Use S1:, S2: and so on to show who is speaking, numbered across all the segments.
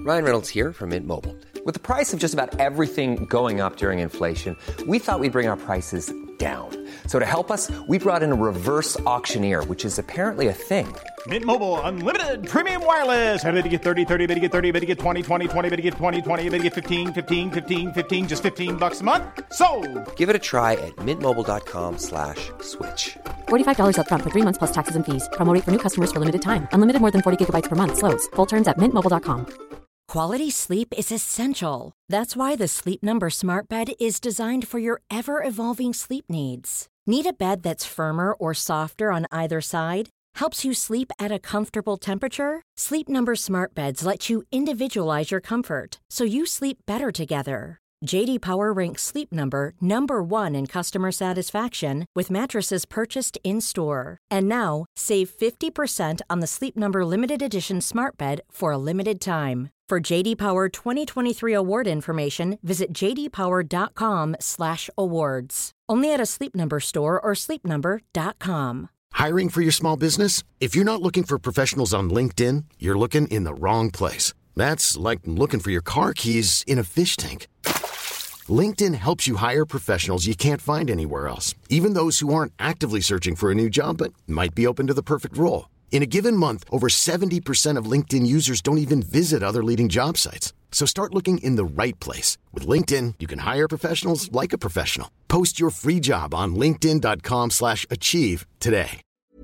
S1: Ryan Reynolds here from Mint Mobile. With the price of just about everything going up during inflation, we thought we'd bring our prices down. So to help us, we brought in a reverse auctioneer, which is apparently a thing.
S2: Mint Mobile Unlimited Premium Wireless. How to get 30, 30, bit to get 30, bit to get 20, 20, 20, bit to get 20, 20, bit to get 15, 15, 15, 15, just $15 a month? Sold!
S1: Give it a try at mintmobile.com/switch.
S3: $45 up front for 3 months plus taxes and fees. Promo rate for new customers for limited time. Unlimited more than 40 gigabytes per month. Slows full terms at mintmobile.com.
S4: Quality sleep is essential. That's why the Sleep Number Smart Bed is designed for your ever-evolving sleep needs. Need a bed that's firmer or softer on either side? Helps you sleep at a comfortable temperature? Sleep Number Smart Beds let you individualize your comfort, so you sleep better together. J.D. Power ranks Sleep Number #1 in customer satisfaction with mattresses purchased in-store. And now, save 50% on the Sleep Number Limited Edition Smart Bed for a limited time. For J.D. Power 2023 award information, visit jdpower.com/awards. Only at a Sleep Number store or sleepnumber.com.
S5: Hiring for your small business? If you're not looking for professionals on LinkedIn, you're looking in the wrong place. That's like looking for your car keys in a fish tank. LinkedIn helps you hire professionals you can't find anywhere else, even those who aren't actively searching for a new job but might be open to the perfect role. In a given month, over 70% of LinkedIn users don't even visit other leading job sites. So start looking in the right place. With LinkedIn, you can hire professionals like a professional. Post your free job on linkedin.com/achieve today.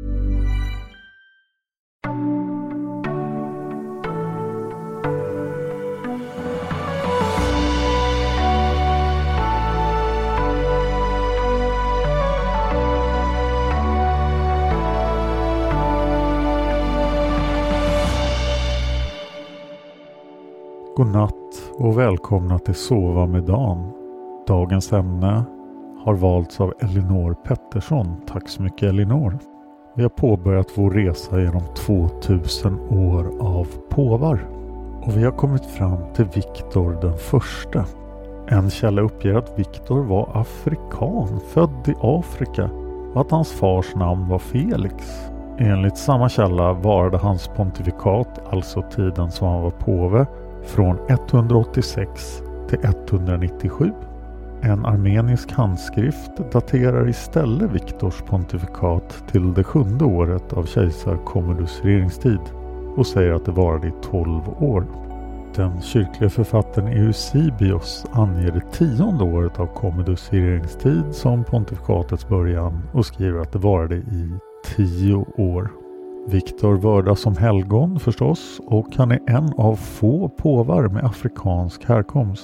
S6: God natt och välkomna till Sova med Dan. Dagens ämne har valts av Elinor Pettersson. Tack så mycket Elinor. Vi har påbörjat vår resa genom 2000 år av påvar. Och vi har kommit fram till Viktor den första. En källa uppger att Viktor var afrikan, född i Afrika, och att hans fars namn var Felix. Enligt samma källa varade hans pontifikat, alltså tiden som han var påve, från 186 till 197. En armenisk handskrift daterar istället Viktors pontifikat till det 7:e året av kejsar Commodus regeringstid och säger att det varade i 12 år. Den kyrkliga författaren Eusebius anger det 10:e året av Commodus regeringstid som pontifikatets början och skriver att det varade i 10 år. Viktor vördas som helgon förstås, och han är en av få påvar med afrikansk härkomst.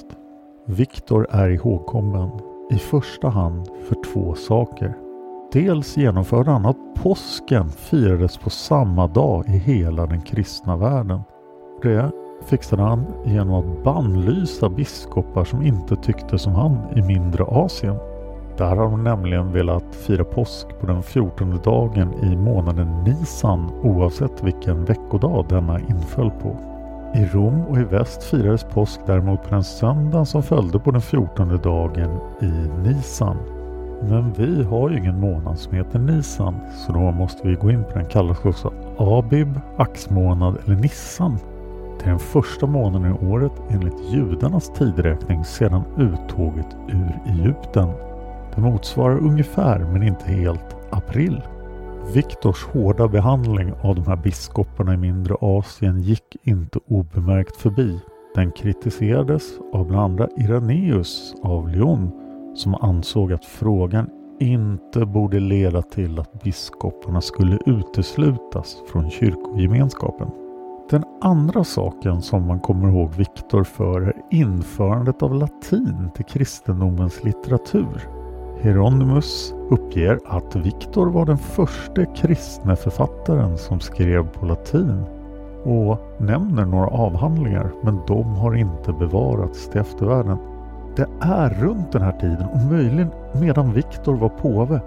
S6: Viktor är ihågkommen i första hand för 2 saker. Dels genomförde han att påsken firades på samma dag i hela den kristna världen. Det fixade han genom att bannlysa biskopar som inte tyckte som han i mindre Asien. Där har de nämligen velat fira påsk på den 14:e dagen i månaden Nisan, oavsett vilken veckodag denna inföll på. I Rom och i väst firades påsk däremot på den söndagen som följde på den 14:e dagen i Nisan. Men vi har ju ingen månad som heter Nisan, så då måste vi gå in på den, kallas också Abib, axmånad eller Nissan. Det är den första månaden i året enligt judarnas tidräkning sedan uttåget ur Egypten. Det motsvarar ungefär, men inte helt, april. Viktors hårda behandling av de här biskoparna i mindre Asien gick inte obemärkt förbi. Den kritiserades av bland andra Irenaeus av Lyon, som ansåg att frågan inte borde leda till att biskoparna skulle uteslutas från kyrkogemenskapen. Den andra saken som man kommer ihåg Viktor för är införandet av latin till kristendomens litteratur. Hieronymus uppger att Viktor var den första kristna författaren som skrev på latin och nämner några avhandlingar, men de har inte bevarats till eftervärlden. Det är runt den här tiden, och möjligen medan Viktor var påve,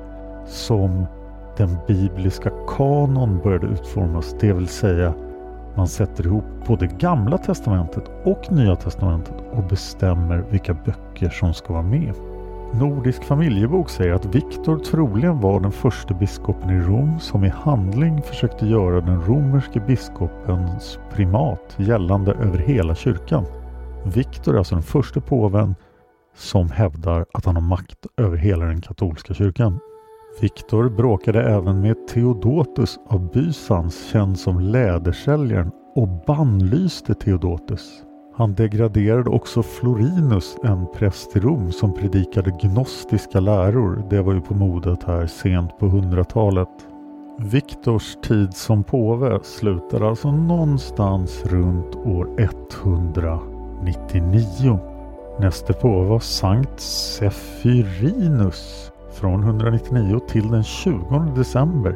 S6: som den bibliska kanon började utformas, det vill säga man sätter ihop både Gamla testamentet och Nya testamentet och bestämmer vilka böcker som ska vara med. Nordisk familjebok säger att Viktor troligen var den första biskopen i Rom som i handling försökte göra den romerske biskopens primat gällande över hela kyrkan. Viktor är alltså den första påven som hävdar att han har makt över hela den katolska kyrkan. Viktor bråkade även med Theodotus av Bysans, känd som lädersäljaren, och bannlyste Theodotus. Han degraderade också Florinus, en präst i Rom som predikade gnostiska läror. Det var ju på modet här sent på 100-talet. Viktors tid som påve slutade alltså någonstans runt år 199. Nästa påve var Sankt Sephirinus från 199 till den 20 december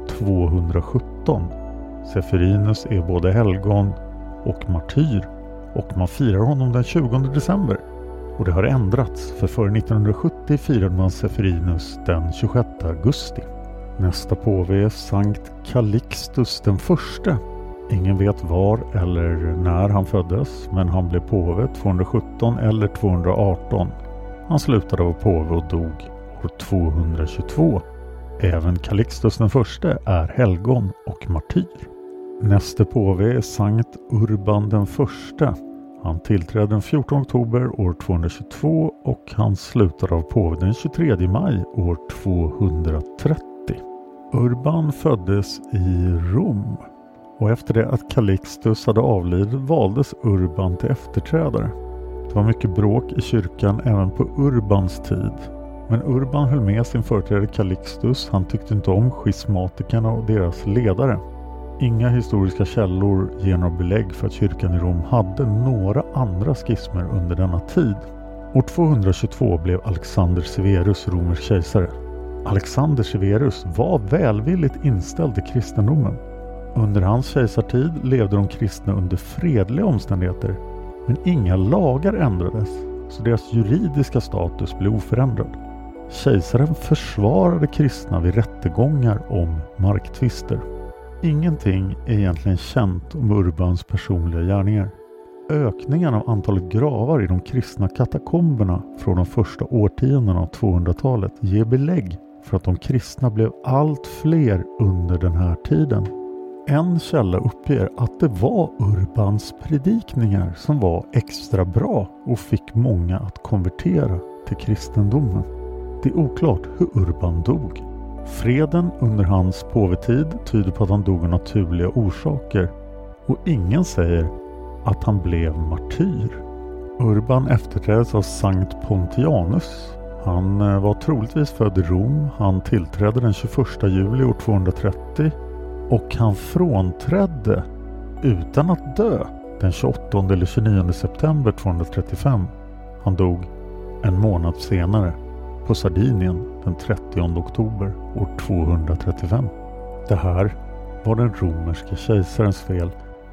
S6: 217. Sephirinus är både helgon och martyr och man firar honom den 20 december. Och det har ändrats, för före 1970 firade man Sephirinus den 26 augusti. Nästa påve är Sankt Calixtus den första. Ingen vet var eller när han föddes, men han blev påve 217 eller 218. Han slutade vara påve och dog år 222. Även Calixtus den första är helgon och martyr. Nästa påve är Sankt Urban den första. Han tillträdde den 14 oktober år 222 och han slutade av påve den 23 maj år 230. Urban föddes i Rom och efter det att Calixtus hade avlidit valdes Urban till efterträdare. Det var mycket bråk i kyrkan även på Urbans tid. Men Urban höll med sin företrädare Calixtus. Han tyckte inte om schismatikerna och deras ledare. Inga historiska källor ger några belägg för att kyrkan i Rom hade några andra schismer under denna tid. År 222 blev Alexander Severus romersk kejsare. Alexander Severus var välvilligt inställd till kristendomen. Under hans kejsartid levde de kristna under fredliga omständigheter, men inga lagar ändrades, så deras juridiska status blev oförändrad. Kejsaren försvarade kristna vid rättegångar om marktvister. Ingenting är egentligen känt om Urbans personliga gärningar. Ökningen av antalet gravar i de kristna katakomberna från de första årtiondena av 200-talet ger belägg för att de kristna blev allt fler under den här tiden. En källa uppger att det var Urbans predikningar som var extra bra och fick många att konvertera till kristendomen. Det är oklart hur Urban dog. Freden under hans påvetid tyder på att han dog av naturliga orsaker och ingen säger att han blev martyr. Urban efterträddes av Sankt Pontianus. Han var troligtvis född i Rom. Han tillträdde den 21 juli år 230 och han frånträdde utan att dö den 28 eller 29 september 235. Han dog en månad senare på Sardinien den 30 oktober år 235. Det här var den romerska kejsarens fel,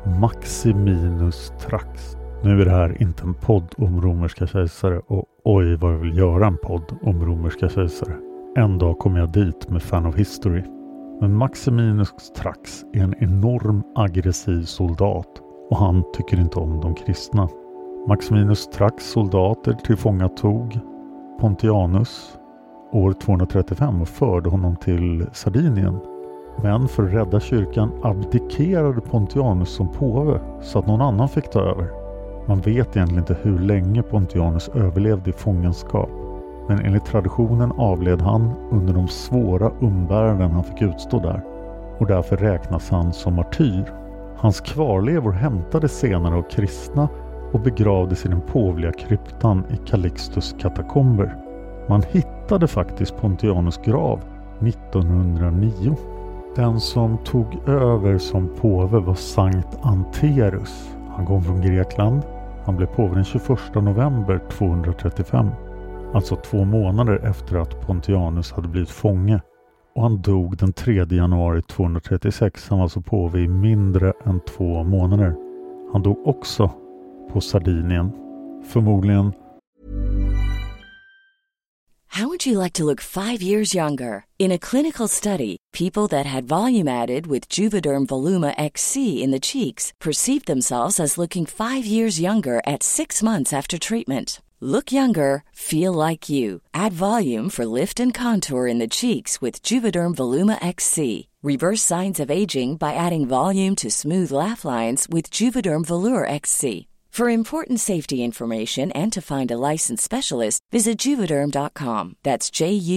S6: Maximinus Thrax. Nu är det här inte en podd om romerska kejsare och oj vad jag vill göra en podd om romerska kejsare. En dag kommer jag dit med Fan of History. Men Maximinus Thrax är en enorm aggressiv soldat och han tycker inte om de kristna. Maximinus Thrax soldater tillfångatog Pontianus år 235 och förde honom till Sardinien. Men för att rädda kyrkan abdikerade Pontianus som påve så att någon annan fick ta över. Man vet egentligen inte hur länge Pontianus överlevde i fångenskap. Men enligt traditionen avled han under de svåra umbäranden han fick utstå där. Och därför räknas han som martyr. Hans kvarlevor hämtades senare av kristna och begravdes i den påvliga kryptan i Calixtus katakomber. Man hittade faktiskt Pontianus grav 1909. Den som tog över som påve var Sankt Anterus. Han kom från Grekland. Han blev påve den 21 november 235. Alltså 2 månader efter att Pontianus hade blivit fånge. Och han dog den 3 januari 236. Han var alltså påve i mindre än 2 månader. Han dog också på Sardinien. Förmodligen.
S7: How would you like to look 5 years younger? In a clinical study, people that had volume added with Juvederm Voluma XC in the cheeks perceived themselves as looking 5 years younger at 6 months after treatment. Look younger, feel like you. Add volume for lift and contour in the cheeks with Juvederm Voluma XC. Reverse signs of aging by adding volume to smooth laugh lines with Juvederm Volure XC. For important safety information and to find a licensed specialist, visit Juvederm.com. That's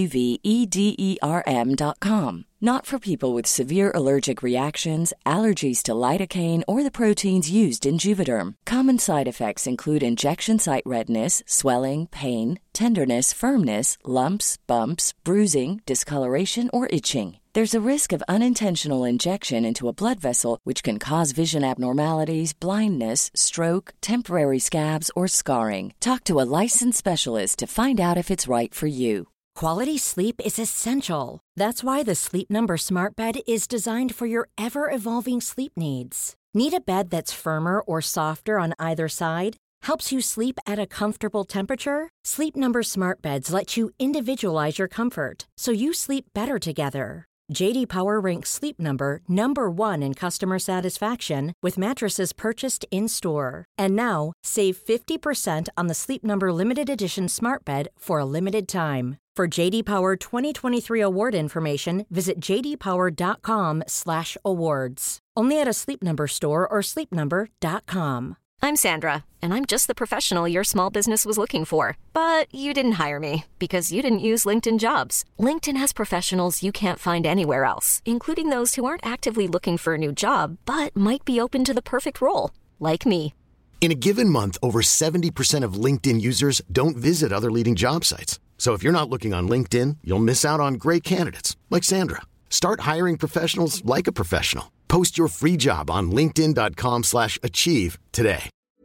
S7: JUVEDERM.com. Not for people with severe allergic reactions, allergies to lidocaine, or the proteins used in Juvederm. Common side effects include injection site redness, swelling, pain, tenderness, firmness, lumps, bumps, bruising, discoloration, or itching. There's a risk of unintentional injection into a blood vessel, which can cause vision abnormalities, blindness, stroke, temporary scabs, or scarring. Talk to a licensed specialist to find out if it's right for you.
S4: Quality sleep is essential. That's why the Sleep Number Smart Bed is designed for your ever-evolving sleep needs. Need a bed that's firmer or softer on either side? Helps you sleep at a comfortable temperature? Sleep Number Smart Beds let you individualize your comfort, so you sleep better together. J.D. Power ranks Sleep Number number 1 in customer satisfaction with mattresses purchased in-store. And now, save 50% on the Sleep Number Limited Edition Smart Bed for a limited time. For J.D. Power 2023 award information, visit jdpower.com/awards. Only at a Sleep Number store or sleepnumber.com.
S3: I'm Sandra, and I'm just the professional your small business was looking for. But you didn't hire me because you didn't use LinkedIn Jobs. LinkedIn has professionals you can't find anywhere else, including those who aren't actively looking for a new job, but might be open to the perfect role, like me.
S5: In a given month, over 70% of LinkedIn users don't visit other leading job sites. So if you're not looking on LinkedIn, you'll miss out on great candidates like Sandra. Start hiring professionals like a professional. Post your free job on linkedin.com/achieve today.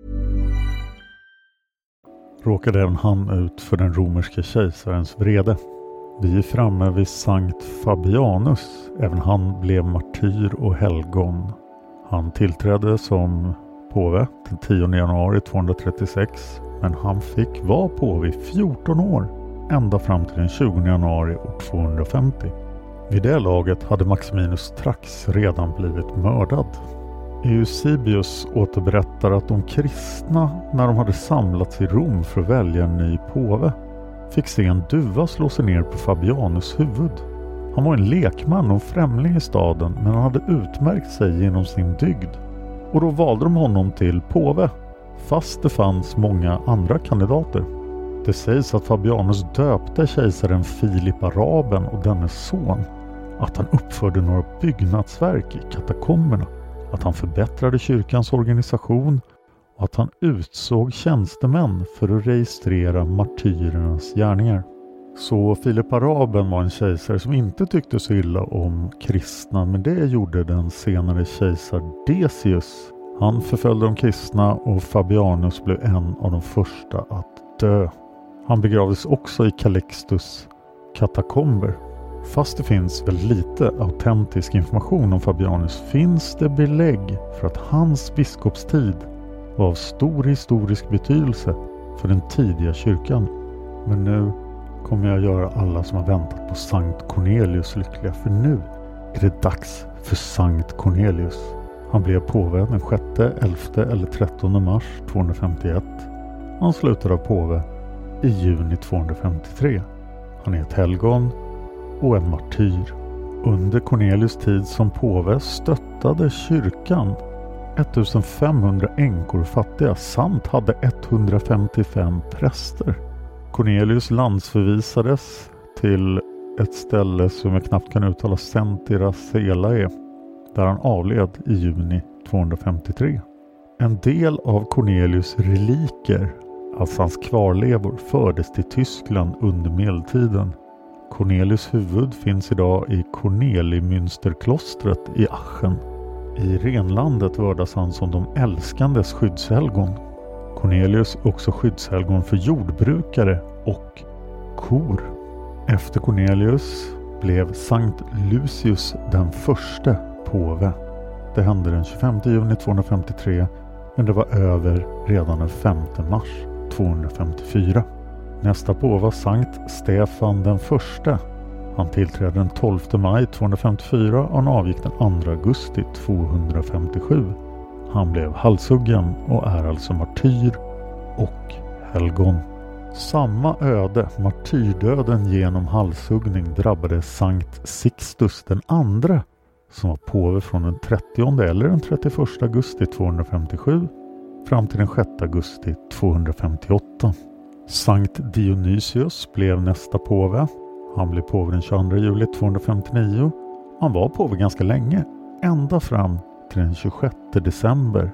S6: Råkade även han ut för den romerske kejsarens vrede. Vi är framme vid Sankt Fabianus. Även han blev martyr och helgon. Han tillträdde som påve den 10 januari 236, men han fick vara påve i 14 år, ända fram till den 20 januari år 250. Vid det laget hade Maximinus Thrax redan blivit mördad. Eusebius återberättar att de kristna, när de hade samlats i Rom för att välja en ny påve, fick se en duva slå sig ner på Fabianus huvud. Han var en lekman och främling i staden, men han hade utmärkt sig genom sin dygd. Och då valde de honom till påve, fast det fanns många andra kandidater. Det sägs att Fabianus döpte kejsaren Filip Araben och dennes son, att han uppförde några byggnadsverk i katakomberna, att han förbättrade kyrkans organisation och att han utsåg tjänstemän för att registrera martyrernas gärningar. Så Filip Araben var en kejsare som inte tyckte så illa om kristna, men det gjorde den senare kejsar Decius. Han förföljde de kristna och Fabianus blev en av de första att dö. Han begravdes också i Calixtus katakomber. Fast det finns väl lite autentisk information om Fabianus, finns det belägg för att hans biskopstid var av stor historisk betydelse för den tidiga kyrkan. Men nu kommer jag göra alla som har väntat på Sankt Cornelius lyckliga, för nu är det dags för Sankt Cornelius. Han blev påve den 6, 11 eller 13 mars 251. Han slutade påve i juni 253. Han är ett helgon och en martyr. Under Cornelius tid som påve stöttade kyrkan 1500 änkor och fattiga samt hade 155 präster. Cornelius landsförvisades till ett ställe som jag knappt kan uttala, Sentiracelae, där han avled i juni 253. En del av Cornelius reliker, alltså hans kvarlevor, fördes till Tyskland under medeltiden. Cornelius huvud finns idag i Cornelimünsterklostret i Aachen. I renlandet vördas han som de älskandes skyddshelgon. Cornelius är också skyddshelgon för jordbrukare och kor. Efter Cornelius blev Sankt Lucius den första påve. Det hände den 25 juni 253, men det var över redan den 5 mars 254. Nästa påve var Sankt Stefan den första. Han tillträdde den 12 maj 254 och han avgick den 2 augusti 257. Han blev halshuggen och är alltså martyr och helgon. Samma öde, martyrdöden genom halshuggning, drabbade Sankt Sixtus den andra, som var påve från den 30 eller den 31 augusti 257 fram till den 6 augusti 258. Sankt Dionysius blev nästa påve. Han blev påve den 22 juli 259. Han var påve ganska länge, ända fram till den 26 december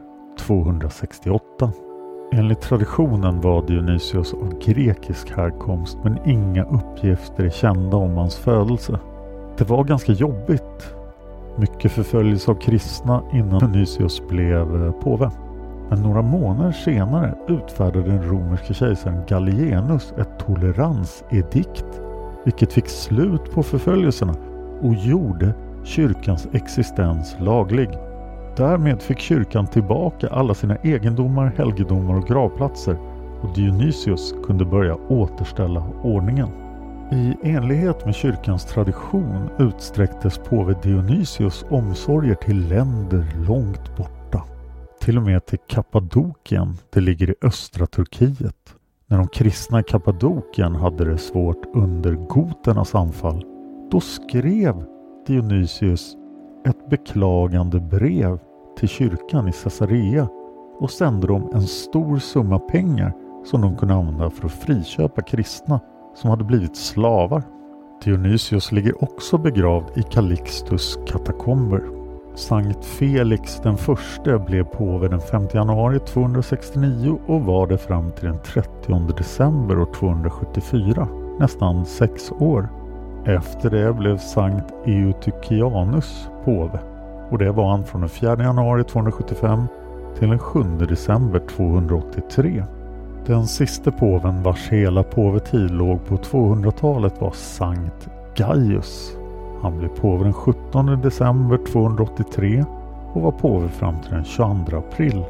S6: 268. Enligt traditionen var Dionysius av grekisk härkomst, men inga uppgifter är kända om hans födelse. Det var ganska jobbigt. Mycket förföljelse av kristna innan Dionysius blev påve. Men några månader senare utfärdade den romerske kejsaren Gallienus ett toleransedikt, vilket fick slut på förföljelserna och gjorde kyrkans existens laglig. Därmed fick kyrkan tillbaka alla sina egendomar, helgedomar och gravplatser, och Dionysius kunde börja återställa ordningen. I enlighet med kyrkans tradition utsträcktes påve Dionysius omsorger till länder långt borta. Till och med till Kappadokien, det ligger i östra Turkiet. När de kristna i Kappadokien hade det svårt under goternas anfall, då skrev Dionysius ett beklagande brev till kyrkan i Caesarea och sände dem en stor summa pengar som de kunde använda för att friköpa kristna som hade blivit slavar. Dionysius ligger också begravd i Calixtus katakomber. Sankt Felix den förste blev påve den 5 januari 269 och var det fram till den 30 december år 274, nästan 6 år. Efter det blev Sankt Eutychianus påve, och det var han från den 4 januari 275 till den 7 december 283. Den sista påven vars hela påvetid låg på 200-talet var Sankt Gaius. Han blev påve den 17 december 283 och var påve fram till den 22 april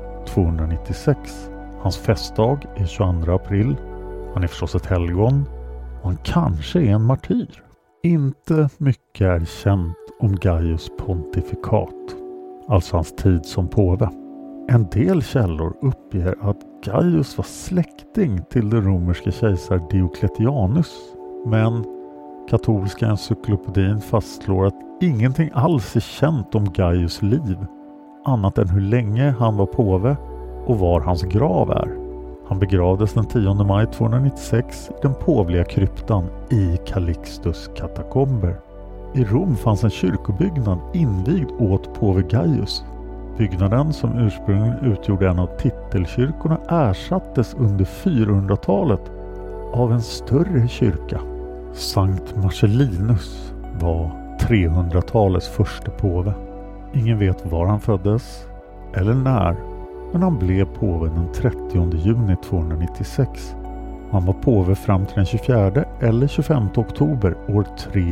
S6: 296. Hans festdag är 22 april. Han är förstås ett helgon och han kanske är en martyr. Inte mycket är känt om Gaius pontifikat, alltså hans tid som påve. En del källor uppger att Gaius var släkting till den romerska kejsar Diocletianus, men katolska encyklopedin fastslår att ingenting alls är känt om Gaius liv, annat än hur länge han var påve och var hans grav är. Han begravdes den 10 maj 296 i den påvliga kryptan i Calixtus katakomber. I Rom fanns en kyrkobyggnad invigd åt påve Gaius. Byggnaden, som ursprungligen utgjorde en av titelkyrkorna, ersattes under 400-talet av en större kyrka. Sankt Marcellinus var 300-talets första påve. Ingen vet var han föddes eller när, men han blev påve den 30 juni 296. Han var påve fram till den 24 eller 25 oktober år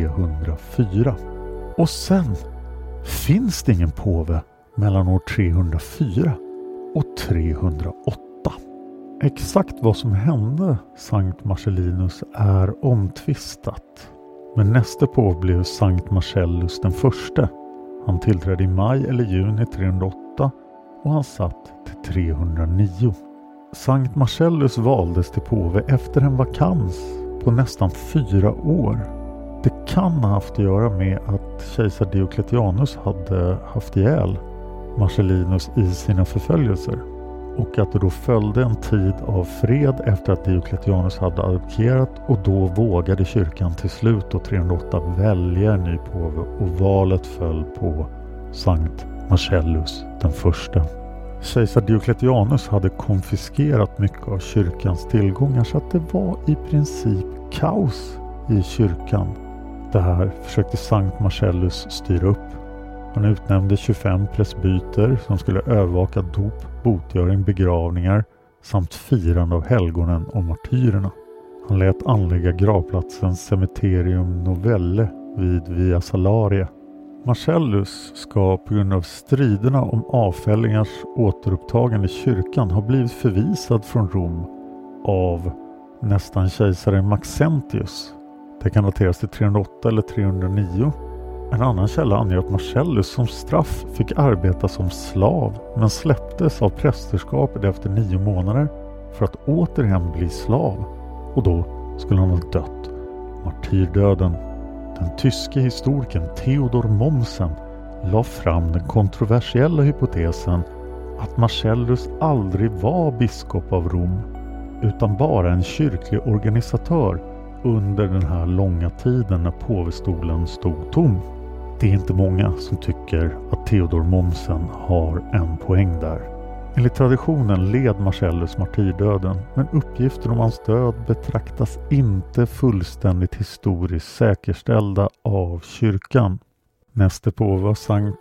S6: 304. Och sen finns det ingen påve mellan år 304 och 308. Exakt vad som hände Sankt Marcellinus är omtvistat. Men nästa påve blev Sankt Marcellus den förste. Han tillträdde i maj eller juni 308 och han satt till 309. Sankt Marcellus valdes till påve efter en vakans på nästan 4 år. Det kan ha haft att göra med att kejsar Diocletianus hade haft ihjäl Marcellinus i sina förföljelser, och att det då följde en tid av fred efter att Diocletianus hade abdikerat, och då vågade kyrkan till slut och 308 välja en ny påve, och valet föll på Sankt Marcellus den första. Kejsar Diocletianus hade konfiskerat mycket av kyrkans tillgångar, så att det var i princip kaos i kyrkan. Det här försökte Sankt Marcellus styra upp. Han utnämnde 25 presbyter som skulle övervaka dop, botgöring, begravningar samt firande av helgonen och martyrerna. Han lät anlägga gravplatsen Cemeterium Novelle vid Via Salaria. Marcellus ska på grund av striderna om avfällingars återupptagande i kyrkan ha blivit förvisad från Rom av nästan kejsaren Maxentius. Det kan dateras till 308 eller 309. En annan källa anger att Marcellus som straff fick arbeta som slav, men släpptes av prästerskapet efter 9 månader för att återigen bli slav och då skulle han ha dött martyrdöden. Den tyske historikern Theodor Mommsen la fram den kontroversiella hypotesen att Marcellus aldrig var biskop av Rom utan bara en kyrklig organisatör under den här långa tiden när påvestolen stod tom. Det är inte många som tycker att Theodor Mommsen har en poäng där. Enligt traditionen led Marcellus martyrdöden, men uppgifter om hans död betraktas inte fullständigt historiskt säkerställda av kyrkan. Näste påve var Sankt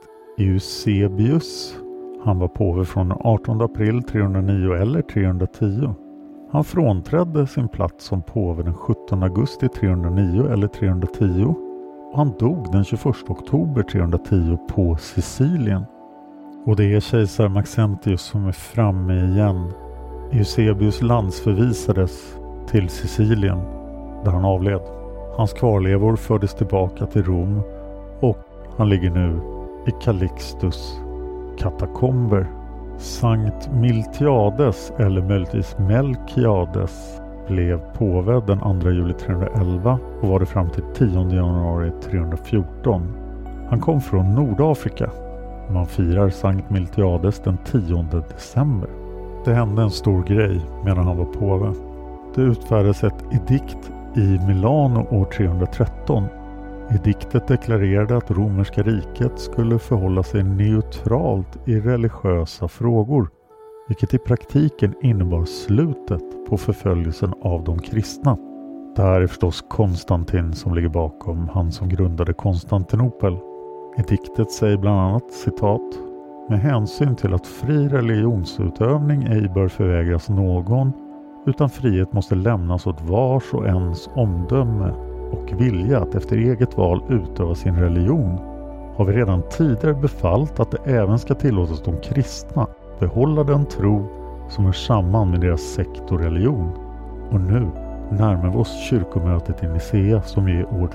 S6: Eusebius. Han var påve från den 18 april 309 eller 310. Han frånträdde sin plats som påve den 17 augusti 309 eller 310 och han dog den 21 oktober 310 på Sicilien. Och det är kejsar Maxentius som är framme igen. Eusebius landsförvisades till Sicilien där han avled. Hans kvarlevor fördes tillbaka till Rom och han ligger nu i Calixtus katakomber. Sankt Miltiades eller möjligtvis Melkiades blev påve den 2 juli 311 och var det fram till 10 januari 314. Han kom från Nordafrika. Man firar Sankt Miltiades den 10 december. Det hände en stor grej medan han var påve. Det utfärdades ett edikt i Milano år 313. Ediktet deklarerade att romerska riket skulle förhålla sig neutralt i religiösa frågor, vilket i praktiken innebar slutet på förföljelsen av de kristna. Det här är förstås Konstantin som ligger bakom, han som grundade Konstantinopel. Ediktet säger bland annat, citat, med hänsyn till att fri religionsutövning ej bör förvägras någon, utan frihet måste lämnas åt vars och ens omdöme och vilja att efter eget val utöva sin religion, har vi redan tidigare befallt att det även ska tillåtas de kristna behålla den tro som hör samman med deras sekt och religion. Och nu närmar vi oss kyrkomötet i Nicea som är år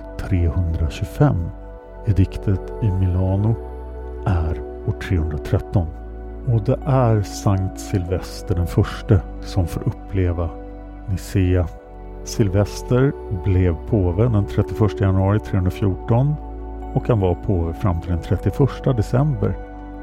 S6: 325. Ediktet i Milano är år 313. Och det är Sankt Silvester den förste som får uppleva Nicea. Silvester blev påve den 31 januari 314 och han var påve fram till den 31 december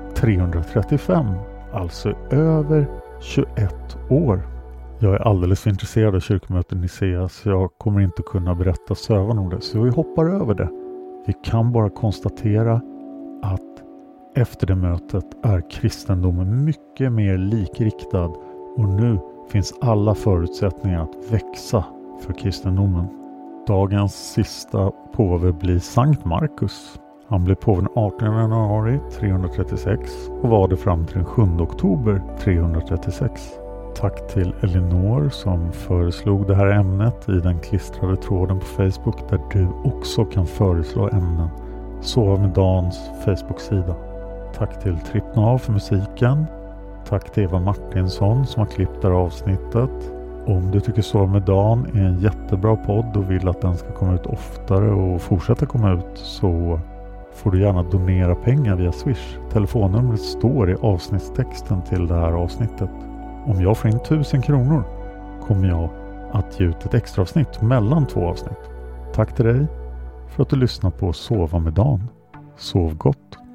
S6: 335, alltså över 21 år. Jag är alldeles för intresserad av kyrkomötet i Nicea så jag kommer inte kunna berätta sövan om det, så vi hoppar över det. Vi kan bara konstatera att efter det mötet är kristendomen mycket mer likriktad och nu finns alla förutsättningar att växa för kristendomen. Dagens sista påve blir Sankt Markus. Han blev påve den 18 januari 336 och var det fram till den 7 oktober 336. Tack till Elinor som föreslog det här ämnet i den klistrade tråden på Facebook där du också kan föreslå ämnen. Sova med Dans Facebook-sida. Tack till Trippnav för musiken. Tack till Eva Martinsson som har klippt det här avsnittet. Om du tycker Sova med Dan är en jättebra podd och vill att den ska komma ut oftare och fortsätta komma ut så får du gärna donera pengar via Swish. Telefonnumret står i avsnittstexten till det här avsnittet. Om jag får in 1000 kronor kommer jag att ge ut ett extra avsnitt mellan 2 avsnitt. Tack till dig för att du lyssnar på Sova med Dan. Sov gott!